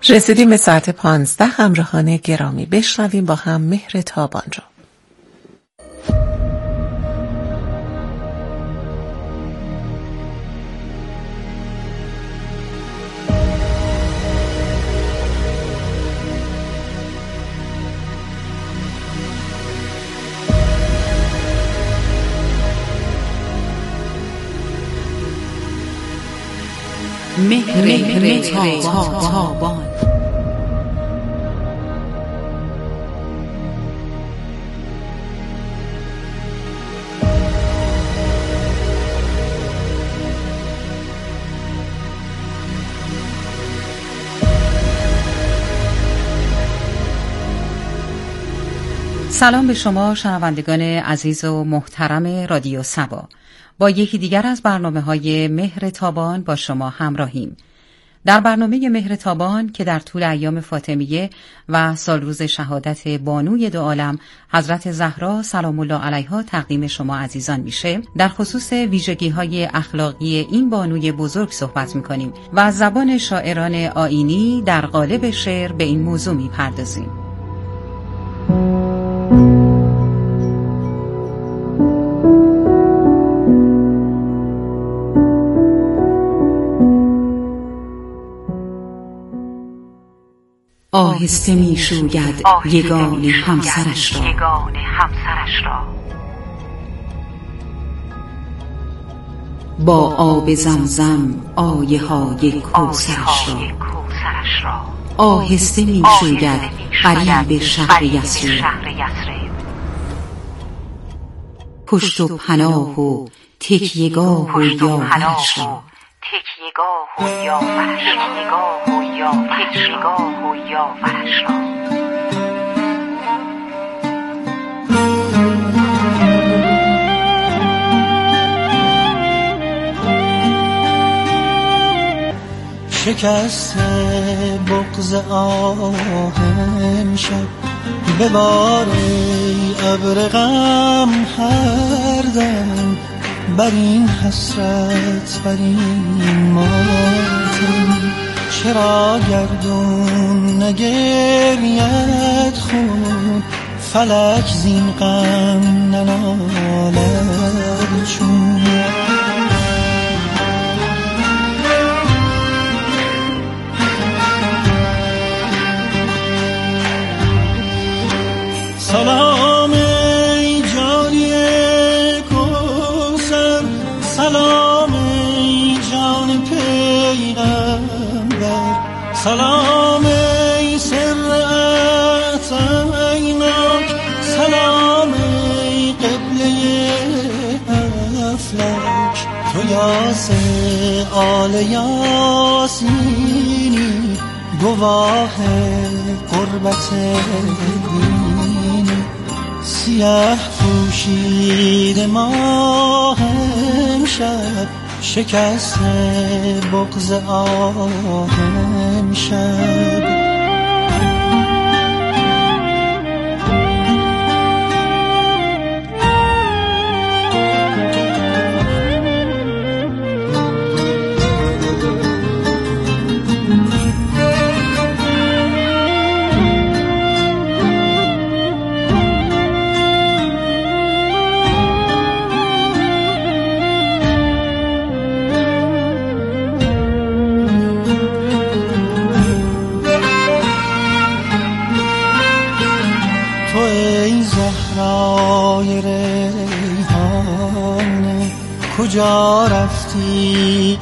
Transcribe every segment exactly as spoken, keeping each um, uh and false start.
رسیدیم به ساعت پانزده. همراهان گرامی، بشنویم با هم مهر تابان را. مهر, مهر تابان. سلام به شما شنوندگان عزیز و محترم رادیو سبا. با یکی دیگر از برنامه‌های مهر تابان با شما همراهیم. در برنامه مهر تابان که در طول ایام فاطمیه و سالروز شهادت بانوی دو عالم حضرت زهرا سلام الله علیها تقدیم شما عزیزان میشه، در خصوص ویژگی‌های اخلاقی این بانوی بزرگ صحبت می‌کنیم و از زبان شاعران آیینی در قالب شعر به این موضوع می‌پردازیم. آهسته می شوید یگان همسرش را، با آب زمزم آیه های کوثرش را. آهسته می شوید غریب شهر یثرب، پشت و پناه و تکیه‌گاه و یاورش را. تکیه‌گاه و یاورش را، تکیه‌گاه و یاورش را. شکست بغض آهم شب ببار ای ابر غم هر دم، بر این حسرت بر این ماتم. چرا گردون نگرید خون، فلک زین غم ننالد چون. سلام ای جانی کوثر، سلام ای جان پیغمبر، سلام ای سر عطیناک، سلام ای قبله افلاک. تو یاس آل یاسینی، گواه قربت دینی. سیاه پوشید ماه امشب، شکست بغض آهم شب. کجا رفتی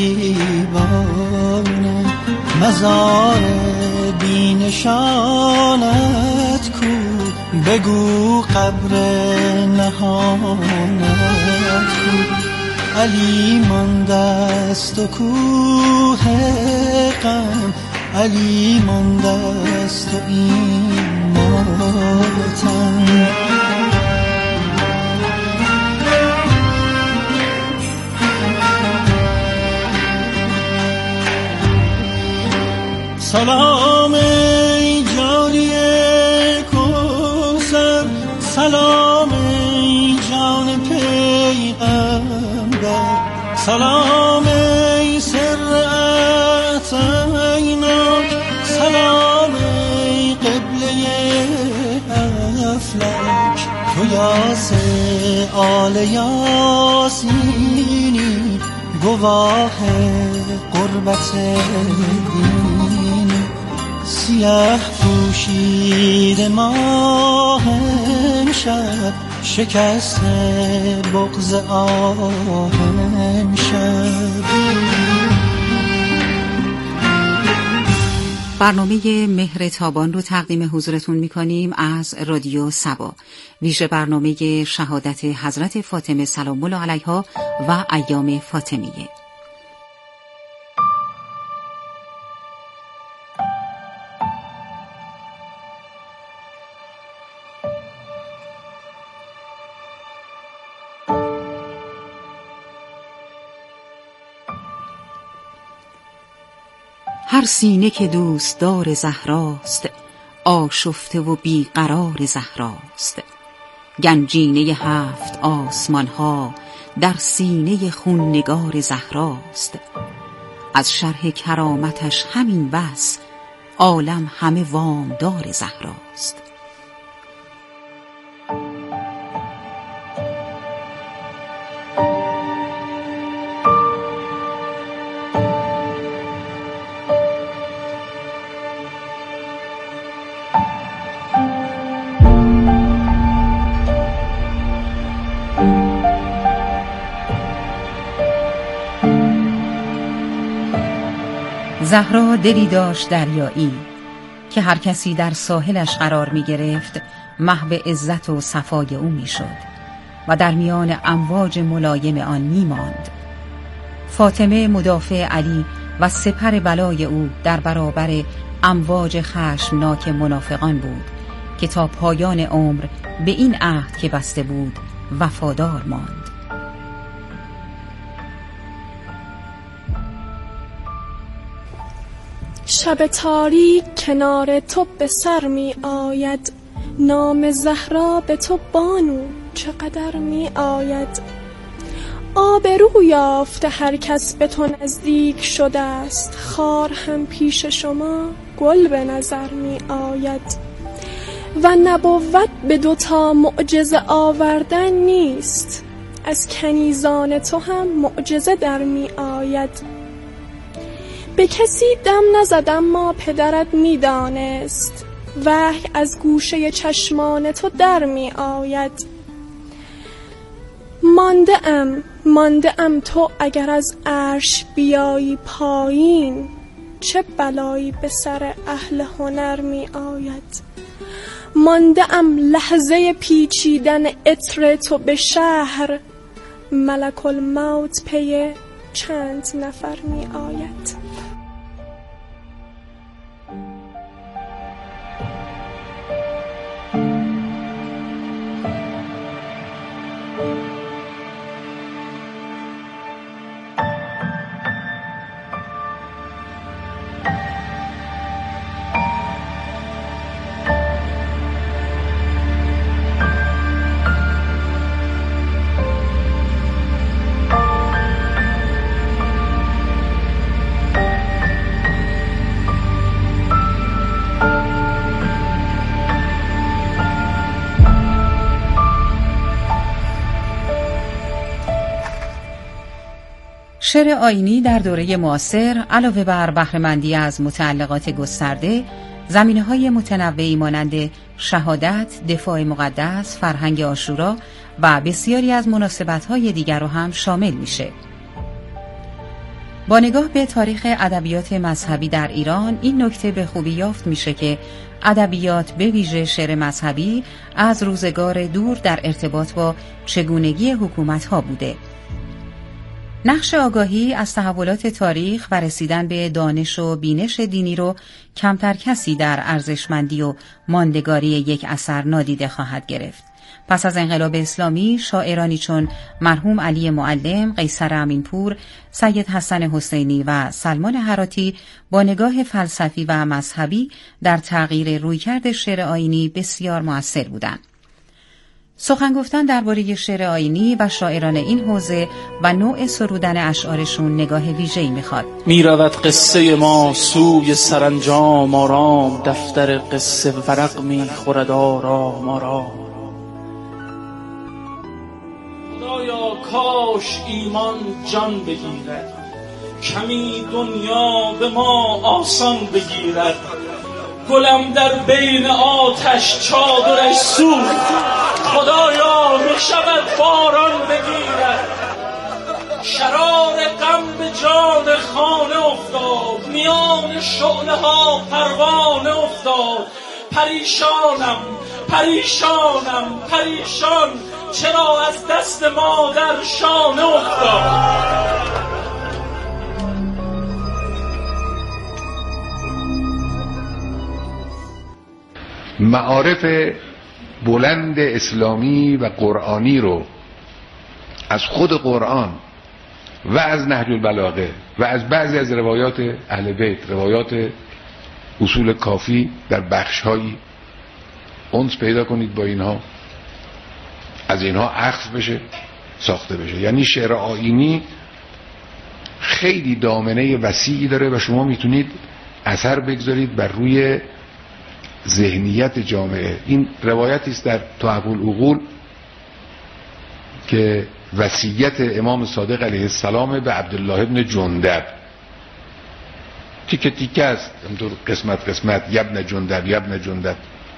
غریبانه، مزار بی نشانت کو، بگو قبر نهانت کو. علی ماندست و کوه غم، علی ماندست و این ماتم. سلام ای جانی کوثر، سلام ای جان پیغمبر، سلام ای سر عطیناک، تو یاس آل یاسینی گواه قربت دینی سیاه پوشید ماه امشب شکست بغض آه امشب. برنامه مهر تابان رو تقدیم حضورتون می‌کنیم از رادیو سبا، ویژه برنامه شهادت حضرت فاطمه سلام الله علیها و ایام فاطمیه. هر سینه که دوستدار زهراست، آشفته و بیقرار زهراست. گنجینه هفت آسمان ها در سینه خون نگار زهراست. از شرح کرامتش همین بس، عالم همه وامدار زهراست. زهرا دلی داشت دریایی که هر کسی در ساحلش قرار می گرفت محو عزت و صفای او می شد و در میان امواج ملایم آن می ماند. فاطمه مدافع علی و سپر بلای او در برابر امواج خشمناک منافقان بود که تا پایان عمر به این عهد که بسته بود وفادار ماند. شب تاریک کنار تو به سر می آید، نام زهرا به تو بانو چقدر می آید. آبرو یافته هر کس به تو نزدیک شده است، خار هم پیش شما گل به نظر می آید. و نبوت به دوتا معجزه آوردن نیست، از کنیزان تو هم معجزه در می آید. به کسی دم نزد اما پدرت می دانست، وحی از گوشه چشمان تو در می آید. مانده ام مانده ام تو اگر از عرش بیایی پایین، چه بلایی به سر اهل هنر می آید. مانده ام لحظه پیچیدن عطر تو به شهر، ملک الموت پی چند نفر می آید. شعر آیینی در دوره معاصر علاوه بر بهره‌مندی از متعلقات گسترده، زمینه‌های متنوعی مانند شهادت، دفاع مقدس، فرهنگ عاشورا و بسیاری از مناسبت‌های دیگر رو هم شامل میشه. با نگاه به تاریخ ادبیات مذهبی در ایران، این نکته به خوبی یافت میشه که ادبیات به ویژه شعر مذهبی از روزگار دور در ارتباط با چگونگی حکومت‌ها بوده. نقش آگاهی از تحولات تاریخ و رسیدن به دانش و بینش دینی رو کمتر کسی در ارزشمندی و ماندگاری یک اثر نادیده خواهد گرفت. پس از انقلاب اسلامی، شاعرانی چون مرحوم علی معلم، قیصر امینپور، سید حسن حسینی و سلمان هراتی با نگاه فلسفی و مذهبی در تغییر رویکرد شعر آیینی بسیار مؤثر بودند. سخن گفتن درباره شعر آیینی و شاعران این حوزه و نوع سرودن اشعارشون نگاه ویژه‌ای میخواد. میرود قصه ما سوی سرانجام آرام، دفتر قصه ورق میخورد آرام آرام. خدایا کاش ایمان جان بگیرد، کمی دنیا به ما آسان بگیرد. گلم در بین آتش چادرش سوخت، خدایا می شود باران بگیرد. شرار غم به جان خانه افتاد، میان شعله ها پروانه افتاد. پریشانم پریشانم پریشان، چرا از دست مادر شانه افتاد. معارف بلند اسلامی و قرآنی رو از خود قرآن و از نهج البلاغه و از بعضی از روایات اهل بیت، روایات اصول کافی در بخش‌هایی انس پیدا کنید با اینها، از اینها اخذ بشه، ساخته بشه. یعنی شعر آیینی خیلی دامنه وسیعی داره و شما میتونید اثر بگذارید بر روی ذهنیت جامعه. این روایتی است در تحف العقول که وصیت امام صادق علیه السلام به عبدالله ابن جندب، تیکه تیکه است، قسمت قسمت، یبن جندب یبن جندب،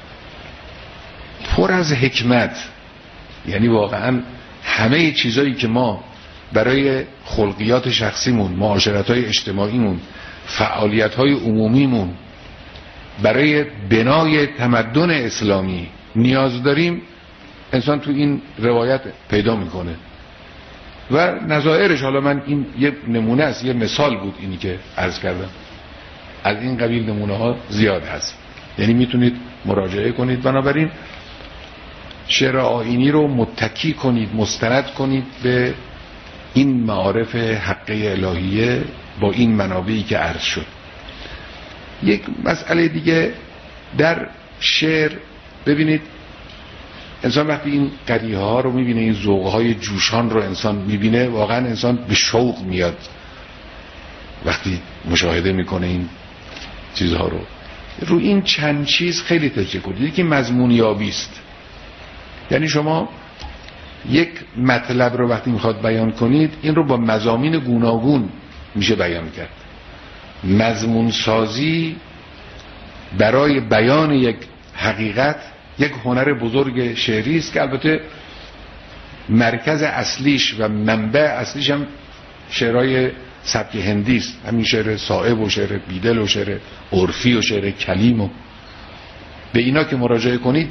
پر از حکمت. یعنی واقعا همه چیزایی که ما برای خلقیات شخصیمون، معاشرت‌های اجتماعیمون، فعالیت‌های عمومیمون، برای بنای تمدن اسلامی نیاز داریم، انسان تو این روایت پیدا میکنه و نظائرش. حالا من این یه نمونه است، یه مثال بود اینی که عرض کردم. از این قبیل نمونه ها زیاد هست، یعنی میتونید مراجعه کنید. بنابراین شعر آیینی رو متکی کنید، مستند کنید به این معارف حقه الهیه با این منابعی که عرض شد. یک مسئله دیگه در شعر، ببینید انسان وقتی این قریحه ها رو میبینه، این ذوق های جوشان رو انسان میبینه، واقعا انسان به شوق میاد وقتی مشاهده میکنه این چیزها رو. رو این چند چیز خیلی تکیه کنید. یکی مضمون یابی است، یعنی شما یک مطلب رو وقتی میخواد بیان کنید، این رو با مضامین گوناگون میشه بیان کرد. مضمون سازی برای بیان یک حقیقت یک هنر بزرگ شعری است که البته مرکز اصلیش و منبع اصلیش هم شعرهای سبک هندی است، همین شعر صائب و شعر بیدل و شعر عرفی و شعر کلیم. و به اینا که مراجعه کنید،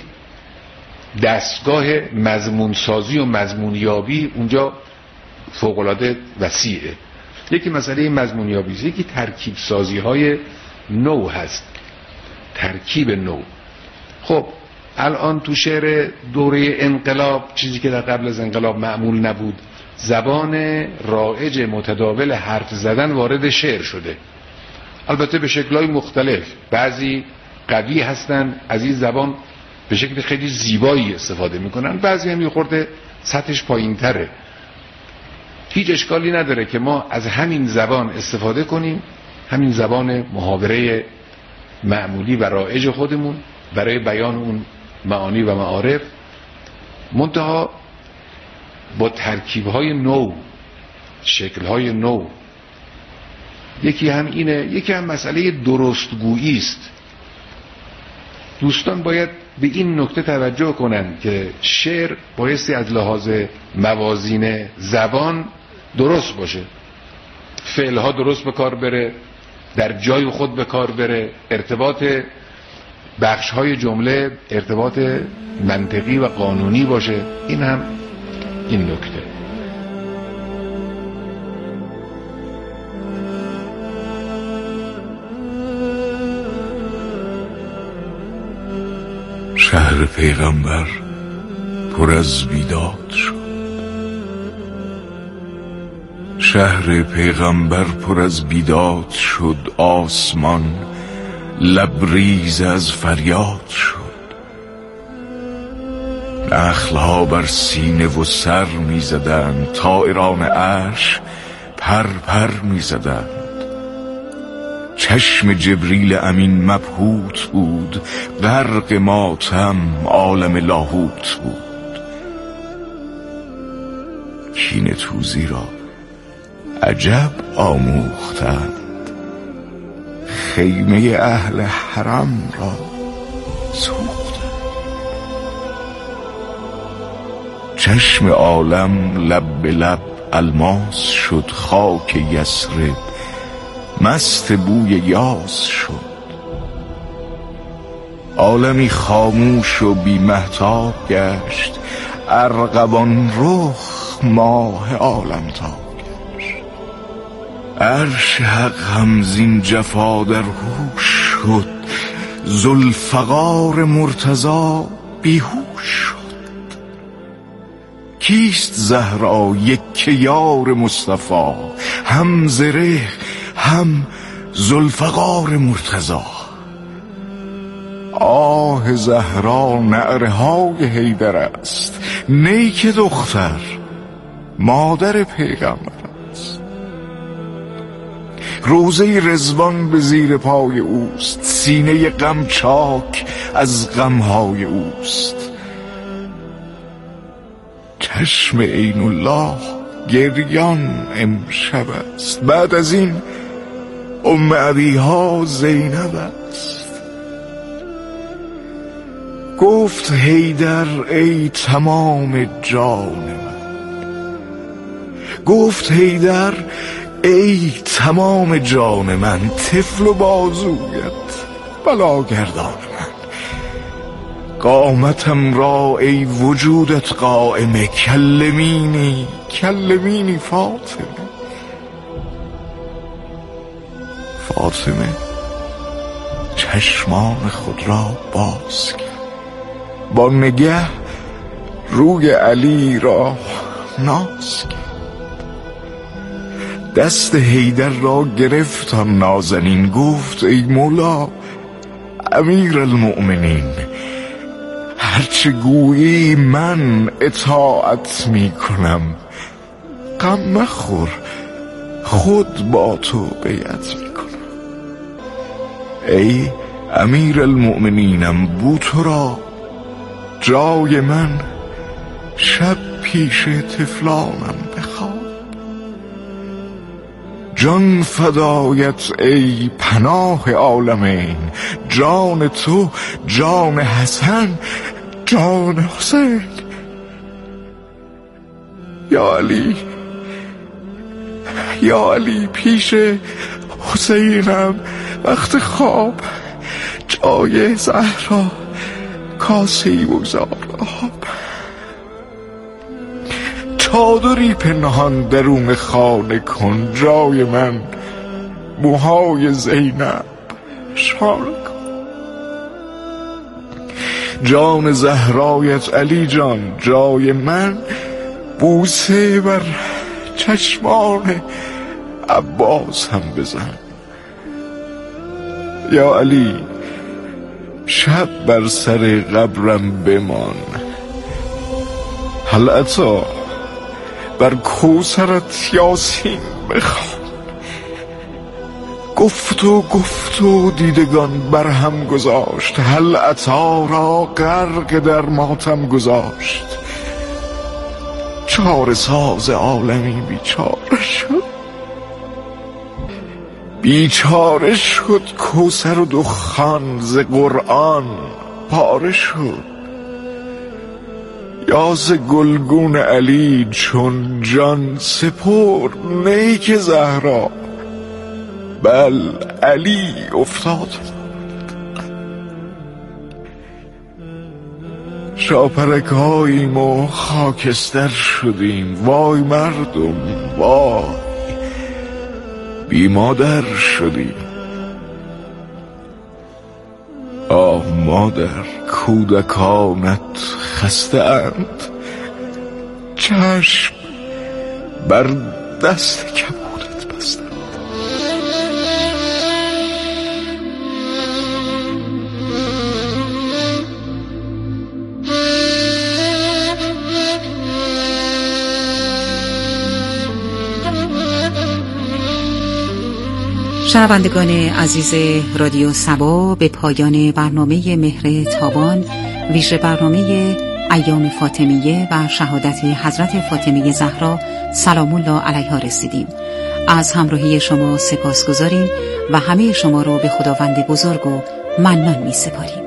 دستگاه مضمون سازی و مضمون یابی اونجا فوق‌العاده وسیعه. یکی مسئله مضمون یابی است، یکی ترکیب سازی های نو هست، ترکیب نو. خب الان تو شعر دوره انقلاب، چیزی که در قبل از انقلاب معمول نبود، زبان رایج متداول حرف زدن وارد شعر شده، البته به شکل‌های مختلف. بعضی قوی هستن، از این زبان به شکل خیلی زیبایی استفاده میکنن، بعضی هم یه خورده سطحش پایین‌تره. هیچ اشکالی نداره که ما از همین زبان استفاده کنیم، همین زبان محاوره معمولی و رایج خودمون برای بیان اون معانی و معارف، منتها با ترکیب‌های نو، شکل‌های نو. یکی هم اینه، یکی هم مسئله درستگویی است. دوستان باید به این نکته توجه کنن که شعر بایستی از لحاظ موازین زبان درست باشه، فعلها درست به کار بره، در جای خود به کار بره، ارتباط بخش‌های جمله ارتباط منطقی و قانونی باشه. این هم این نکته. شهر پیغمبر پر از بیداد شد، شهر پیغمبر پر از بیداد شد، آسمان لبریز از فریاد شد. نخلها بر سینه و سر می زدند، طائران عرش پر پر می زدند. چشم جبریل امین مبهوت بود، غرق ماتم عالم لاهوت بود. کینه توزی را عجب آموختند. خیمه اهل حرم را سوختند. چشم عالم لب به لب الماس شد. خاک یثرب مست بوی یاس شد. عالمی خاموش و بی مهتاب گشت. ارغوان رخ ماه عالم تاب گشت. عرش حق هم زین جفا در هوش شد. ذوالفقار مرتضی بیهوش شد. کیست زهرا یک یار مصطفی؟ هم زره هم ذوالفقار مرتضی. آه زهرا نعره های حیدر است. نیک دختر مادر پیغمبر است. روزه رضوان به زیر پای اوست. سینه غم چاک از غمهای اوست. چشم عین الله گریان امشب است. بعد از این ام ابیها زینب است. گفت حیدر ای تمام جان من. گفت حیدر ای تمام جان من. طفل و بازویت بلاگردان من. قامتم را ای وجودت قائمه. کلمینی کلمینی فاطمه. فاطمه چشمان خود را باز کرد. با نگه روی علی را ناز کرد. دست حیدر را گرفت آن نازنین. گفت ای مولا امیر المؤمنین، هرچه گویی من اطاعت می کنم. غم مخور خود با تو بیعت می کنم. ای امیر المؤمنینم بو تو را جای من شب پیش طفلانم بخواب. جان فدایت ای پناه عالمین. جان تو جان حسن جان حسین. یا علی یا علی پیش حسینم وقت خواب. جای زهرا کاسی بگذار آب. چادری پنهان درون خانه کن. جای من موهای زینب شانه کن. جان زهرایت علی جان جای من بوسه بر چشمان عباس هم بزن. یا علی شب بر سر قبرم بمان. هل اتا بر کوثرت یاسین بخوان. گفت و گفت و دیدگان بر هم گذاشت. هل اتا را غرق در ماتم گذاشت. چاره ساز عالمی بیچاره شد. بیچاره شد کوثر و دخان ز قرآن پاره شد. یا ز گلگون علی چون جان سپرد. نیک زهرا بل علی افتاد. شاپرک هاییم و خاکستر شدیم. وای مردم وای بی مادر شدیم. آه مادر کودکانت خسته اند. چشم بر دست کبودت بستند. شنوندگان عزیز رادیو صبا، به پایان برنامه مهر تابان ویژه برنامه ایام فاطمیه و شهادت حضرت فاطمه زهرا سلام الله علیها رسیدیم. از همراهی شما سپاسگزاریم و همه شما رو به خداوند بزرگ و منان می سپاریم.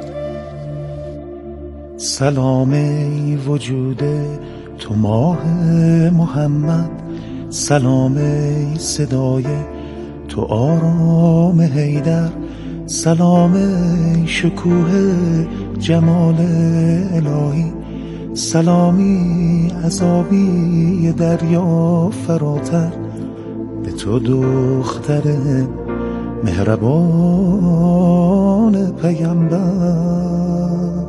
سلام ای وجود تو ماه محمد، سلام ای صدای تو آرام حیدر، سلام ای شکوه جمال الهی، سلامی عذابی دریا فراتر به تو دختر مهربان پیامبر.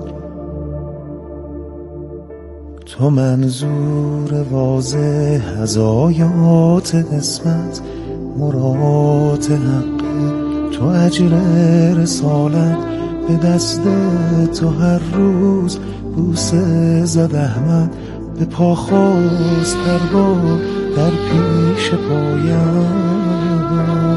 تو منظور واضح از آیات قسمت، مراد حق تو اجر رسالت، به دست تو هر روز بوسه زد احمد، به پا خواست پروا در پیش پایت.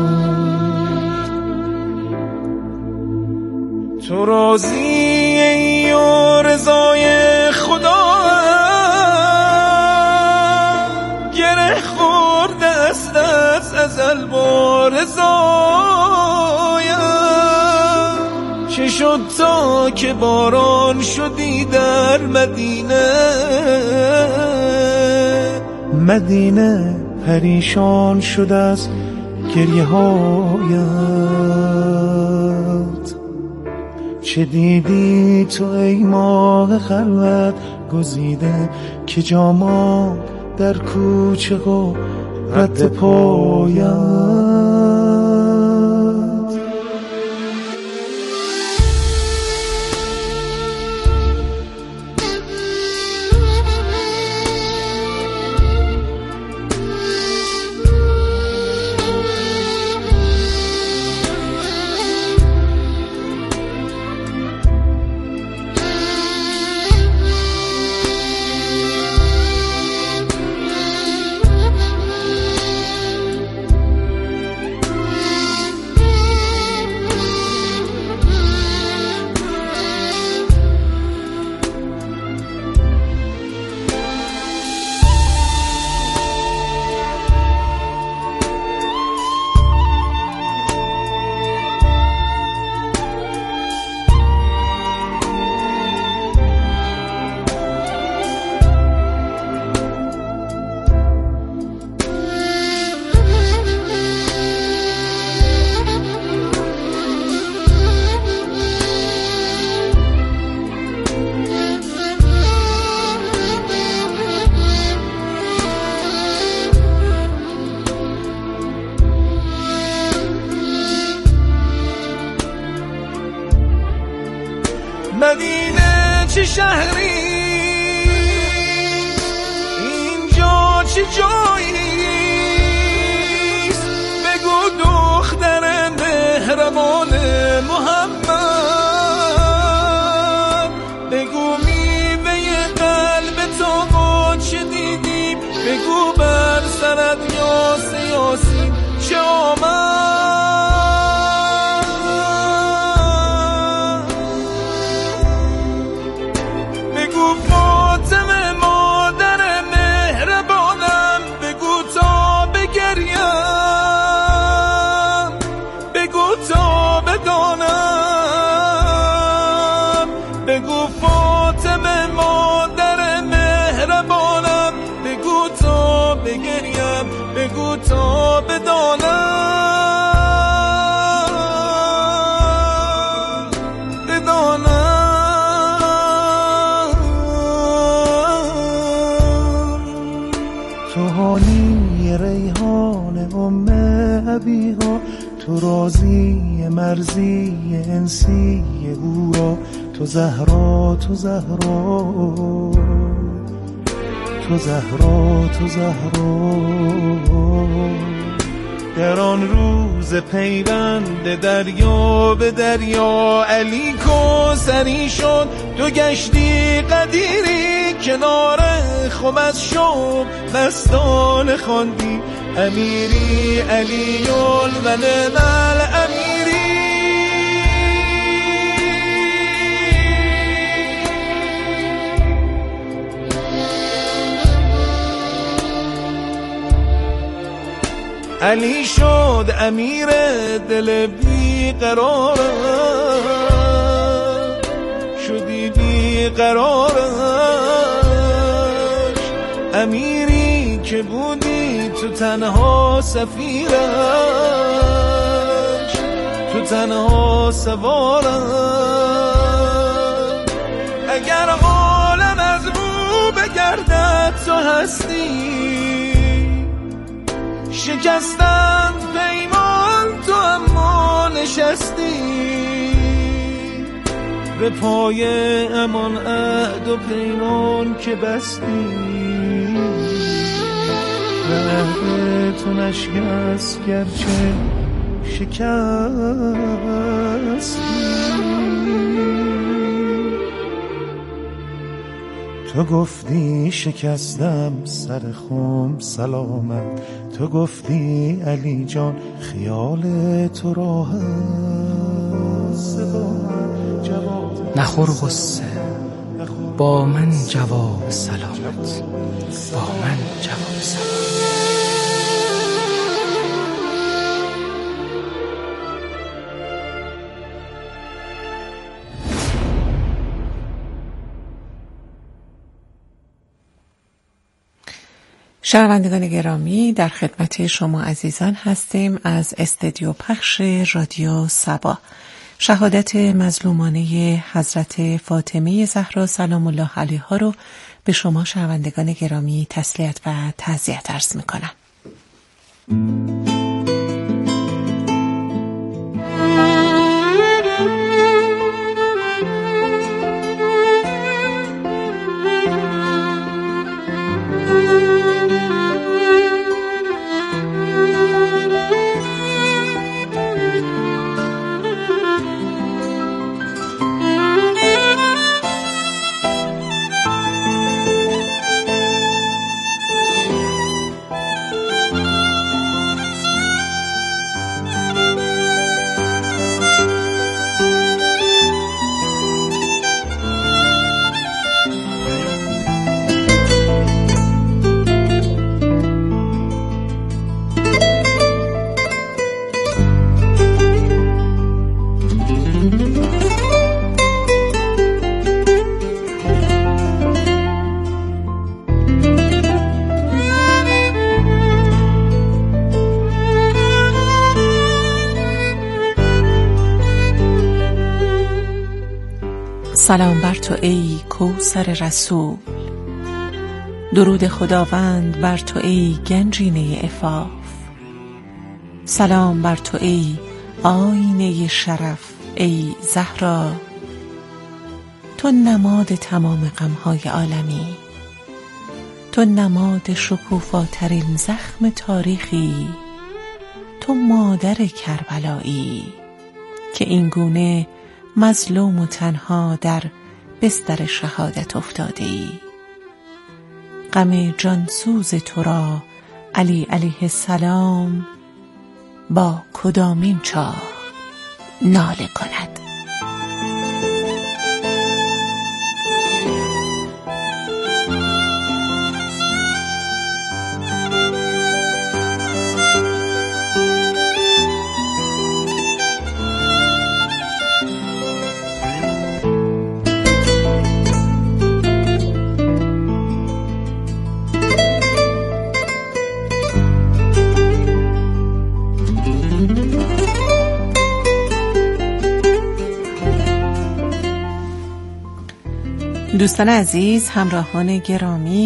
تو راضی ای و رضای خدا گره خورده است از ازل با رضایم. چه شد تا که باران شدی در مدینه، مدینه پریشان شد از گریه هایت. چه دیدی تو ای ماه خلوت گزیده، که جاما در کوچه و رد پایت. مدینه چه شهری، اینجا چه جاییست، بگو دختر مهربان محمد، بگو میوه قلب تو ما چه دیدیم، بگو بر سرت یاس یاسین چه آمد. بگو تا بدانم، بدانم. تو حالی ریحان ام ابیها، تو راضی مرزی انسی هورا، تو زهرا تو زهرا تو زهرا تو زهرا. در آن روز پیوند دریا به دریا، علی کوثری شد تو گشتی قدیری، کنار خم از شوق مستانه خواندی امیری علی و نعم الامیری. علی شد امیر دل بی قرارش، شدی بی قرارش، امیری که بودی تو تنها سفیرش، تو تنها سوارش. اگر عالم از رو بگردد تو هستی، شکستن پیمان تو اما نشستی، به پای امان عهد و پیمان که بستی، به عهد تو نشکست گرچه شکستی. تو گفتی شکستم سر خم سلامت، تو گفتی علی جان خیال تو راحت. نخور غصه با من جواب سلامت، با من جواب سلامت. شنوندگان گرامی، در خدمت شما عزیزان هستیم از استودیو پخش رادیو صبا. شهادت مظلومانه حضرت فاطمه زهرا سلام الله علیها رو به شما شنوندگان گرامی تسلیت و تعزیت عرض می‌کنم. سلام بر تو ای کوثر رسول، درود خداوند بر تو ای گنجینه عفاف. سلام بر تو ای آینه شرف ای زهرا، تو نماد تمام غمهای عالمی، تو نماد شکوفاترین زخم تاریخی، تو مادر کربلایی که اینگونه مظلوم و تنها در بستر شهادت افتاده ای. غم جانسوز تو را علی علیه السلام با کدامین چاه ناله کند. دوستان عزیز، همراهان گرامی،